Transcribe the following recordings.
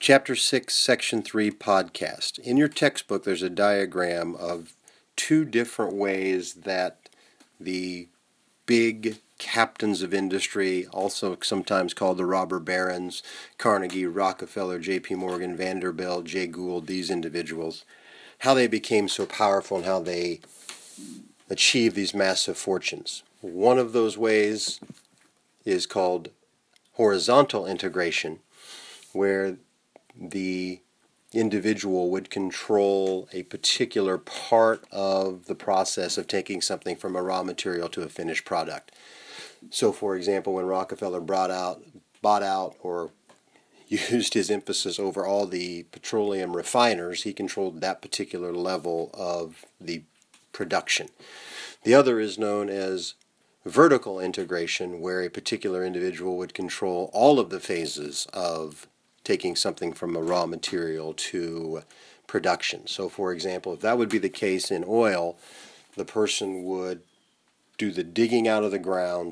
Chapter 6, Section 3 podcast. In your textbook, there's a diagram of two different ways that the big captains of industry, also sometimes called the robber barons, Carnegie, Rockefeller, J.P. Morgan, Vanderbilt, Jay Gould, these individuals, how they became so powerful and how they achieved these massive fortunes. One of those ways is called horizontal integration, where the individual would control a particular part of the process of taking something from a raw material to a finished product. So, for example, when Rockefeller bought out or used his emphasis over all the petroleum refiners, he controlled that particular level of the production. The other is known as vertical integration, where a particular individual would control all of the phases of taking something from a raw material to production. So, for example, if that would be the case in oil, the person would do the digging out of the ground,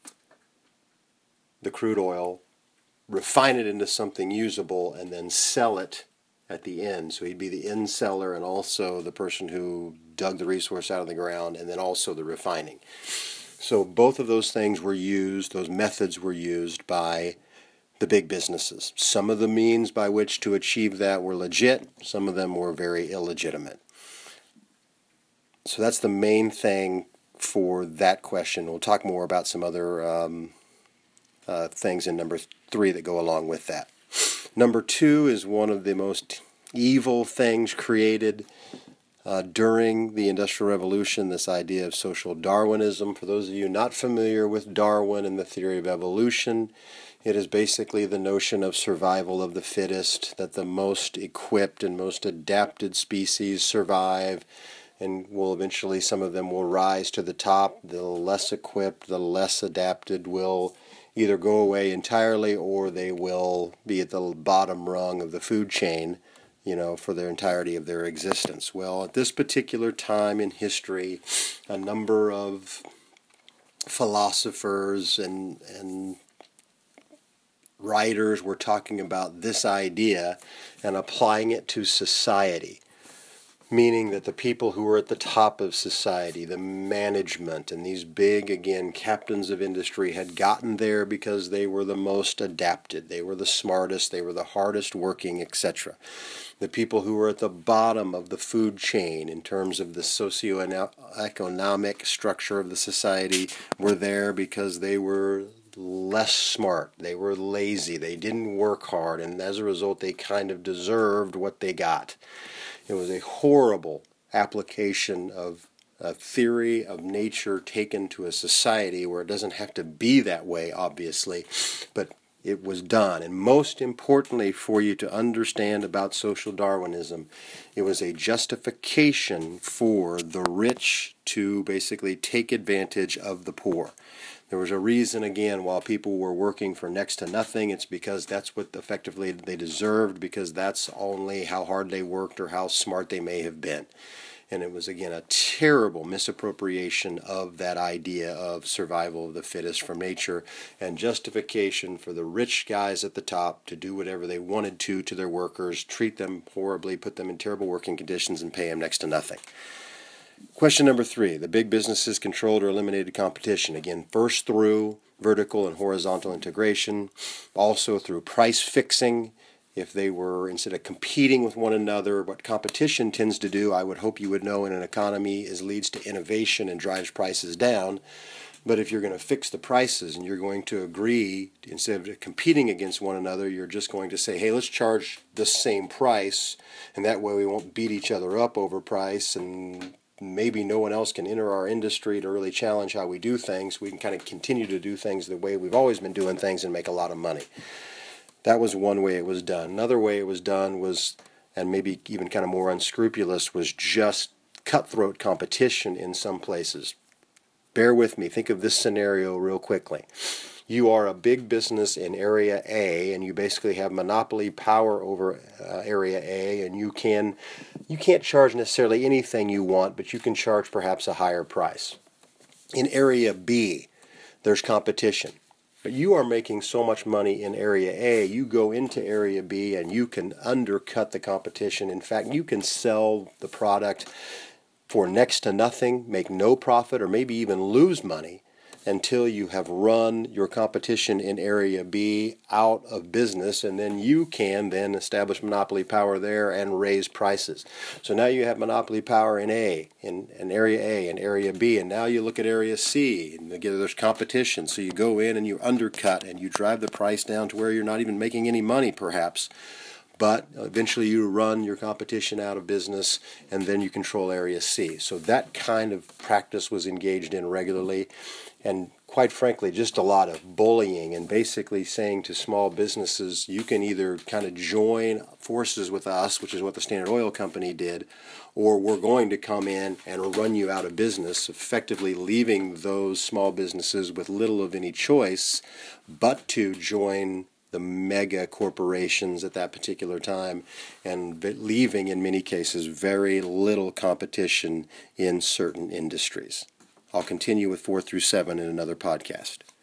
the crude oil, refine it into something usable, and then sell it at the end. So he'd be the end seller and also the person who dug the resource out of the ground, and then also the refining. So both of those things were used, those methods were used by the big businesses. Some of the means by which to achieve that were legit, some of them were very illegitimate. So that's the main thing for that question. We'll talk more about some other things in number 3 that go along with that. Number 2 is one of the most evil things created during the Industrial Revolution, this idea of social Darwinism. For those of you not familiar with Darwin and the theory of evolution, it is basically the notion of survival of the fittest, that the most equipped and most adapted species survive, and will eventually, some of them will rise to the top. The less equipped, the less adapted will either go away entirely, or they will be at the bottom rung of the food chain, for their entirety of their existence. Well, at this particular time in history, a number of philosophers and writers were talking about this idea and applying it to society, meaning that the people who were at the top of society, the management, and these big, again, captains of industry had gotten there because they were the most adapted, they were the smartest, they were the hardest working, etc. The people who were at the bottom of the food chain in terms of the socioeconomic structure of the society were there because they were less smart, they were lazy, they didn't work hard, and as a result they kind of deserved what they got. It was a horrible application of a theory of nature taken to a society where it doesn't have to be that way, obviously, but it was done. And most importantly for you to understand about social Darwinism, it was a justification for the rich to basically take advantage of the poor. There was a reason, again, while people were working for next to nothing, it's because that's what effectively they deserved, because that's only how hard they worked or how smart they may have been. And it was, again, a terrible misappropriation of that idea of survival of the fittest from nature and justification for the rich guys at the top to do whatever they wanted to their workers, treat them horribly, put them in terrible working conditions, and pay them next to nothing. Question number 3, the big businesses controlled or eliminated competition. Again, first through vertical and horizontal integration, also through price fixing. If they were, instead of competing with one another, what competition tends to do, I would hope you would know in an economy, is leads to innovation and drives prices down. But if you're going to fix the prices and you're going to agree, instead of competing against one another, you're just going to say, hey, let's charge the same price, and that way we won't beat each other up over price, and maybe no one else can enter our industry to really challenge how we do things. We can kind of continue to do things the way we've always been doing things and make a lot of money. That was one way it was done. Another way it was done was, and maybe even kind of more unscrupulous, was just cutthroat competition in some places. Bear with me. Think of this scenario real quickly. You are a big business in Area A, and you basically have monopoly power over Area A, and you can't charge necessarily anything you want, but you can charge perhaps a higher price. In Area B, there's competition. But you are making so much money in Area A, you go into Area B and you can undercut the competition. In fact, you can sell the product for next to nothing, make no profit, or maybe even lose money until you have run your competition in Area B out of business, and then you can then establish monopoly power there and raise prices. So now you have monopoly power in Area A, and Area B, and now you look at Area C, and again, there's competition. So you go in and you undercut and you drive the price down to where you're not even making any money, perhaps. But eventually you run your competition out of business, and then you control Area C. So that kind of practice was engaged in regularly, and quite frankly, just a lot of bullying and basically saying to small businesses, you can either kind of join forces with us, which is what the Standard Oil Company did, or we're going to come in and run you out of business, effectively leaving those small businesses with little of any choice but to join the mega corporations at that particular time, and leaving, in many cases, very little competition in certain industries. I'll continue with 4 through 7 in another podcast.